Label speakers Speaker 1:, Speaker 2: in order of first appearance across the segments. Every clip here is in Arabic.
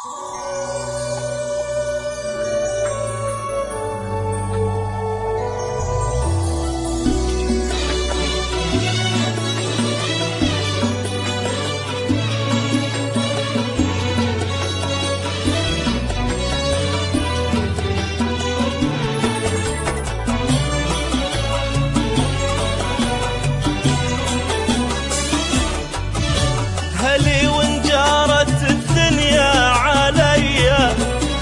Speaker 1: هلي وان جارت الدنيا عليا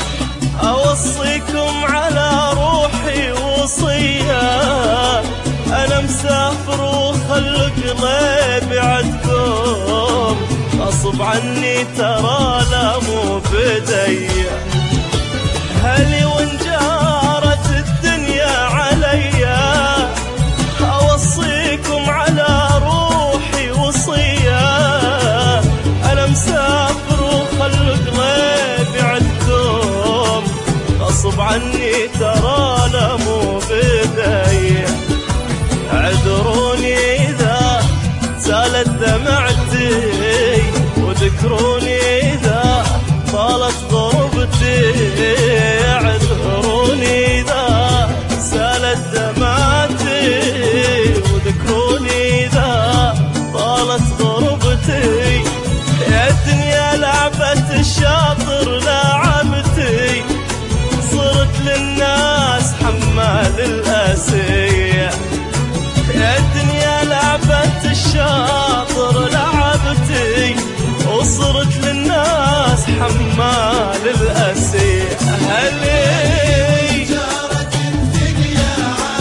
Speaker 1: أوصيكم على روحي وصية. أنا مسافر وخل قلبي عدكم غصب عني ترى لا مو بديا. هلي وان جارت الدنيا عليا أوصيكم على روحي وصية. أنا مسافر وخل قلبي عدكم غصب عني ترى لا مو بداية. عذروني إذا زالت دمعتي وذكروني إذا طالت غربتي. عذروني إذا زالت دمعتي وذكروني إذا طالت غربتي. يا الدنيا لعبة الشاطر لعبتي صرت للناس حمال الأسية. يا الدنيا لعبة الشاطر لعبتي وصرت للناس حمال الأسية. هلي
Speaker 2: جارت الدنيا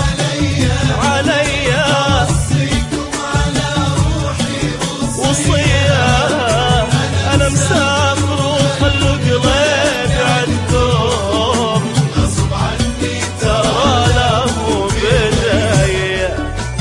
Speaker 2: عليا أوصيكم على روحي
Speaker 1: وصية. أنا مسافر وخلوا قلبي عدكم
Speaker 2: غصب عني
Speaker 1: ترى لا مو بداية.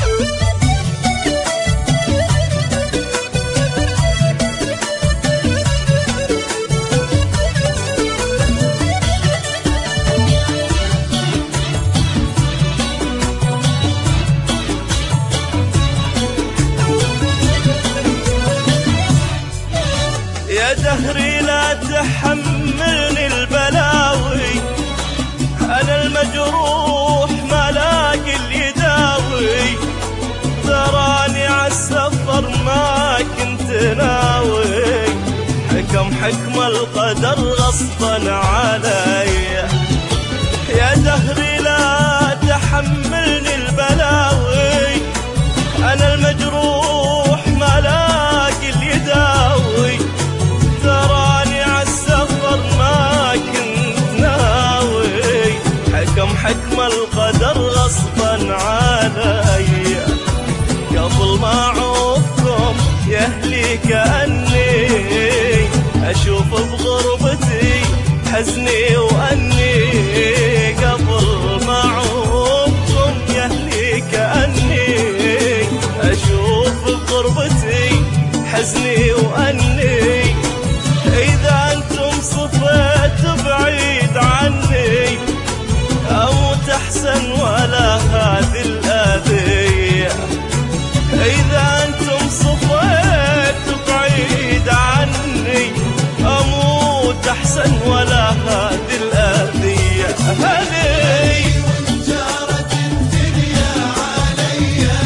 Speaker 1: يا دهري لا تحملني البلاوي. أنا المجروح ما لاقي اللي يداوي. تراني عالسفر ما كنت ناوي حكم القدر غصبا علي. يا دهري لا تحملني البلاوي. أنا المجروح ما لاقي اللي يداوي. تراني عالسفر ما كنت ناوي حكم القدر غصبا علي. قبل ما أعوفكم يا أهلي كأني أشوف بغربتي حزني وأني. قبل ما أعوفكم يا أهلي كأني أشوف بغربتي حزني وأني. إذا أنتم صفيت بعيد عني أموت أحسن ولا هذه الأذية. إذا أنتم صفيت بعيد عني أموت أحسن ولا هذه الأذية. هلي
Speaker 2: جارت الدنيا عليا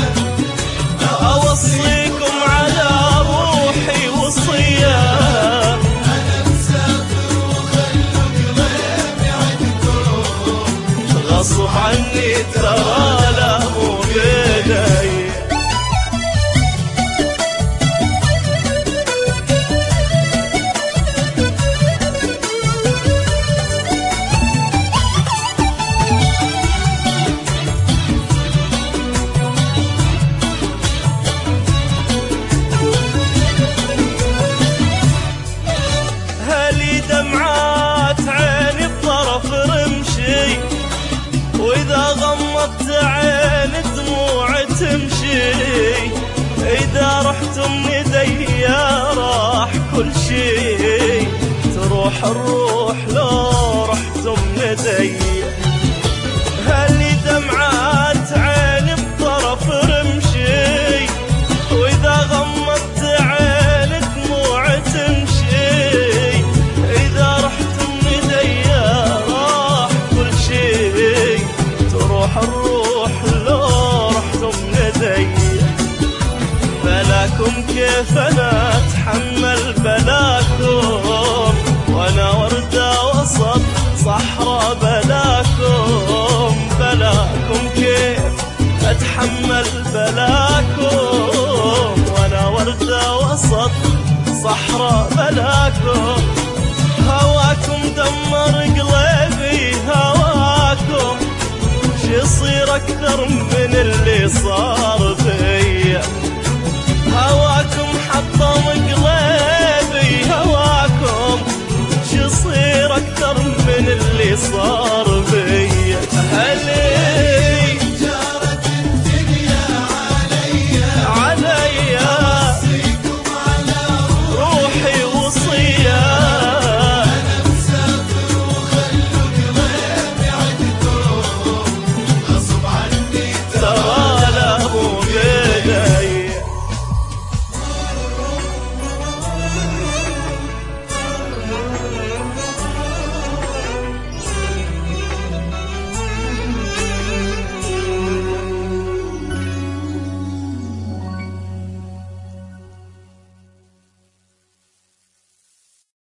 Speaker 1: أوصيكم على روحي وصية.
Speaker 2: أنا مسافر وخلوا قلبي عدكم
Speaker 1: غصب عني ترى لا مو بداية. هلي دمعات عيني بطرف رمشي وإذا غمضت عين دموع تمشي. إذا رحتم نديا راح كل شي. تروح الروح لو رحتم نديا. هلي دمعات عيني بطرف رمشي وإذا غمضت عين دموع تمشي. إذا كيف انا اتحمل بلاكم، وانا وردة وسط صحراء بلاكم، بلاكم كيف اتحمل بلاكم، وانا وردة وسط صحراء بلاكم. هواكم دمر قلبي هواكم، شي يصير اكثر من اللي صار فيا. هواكم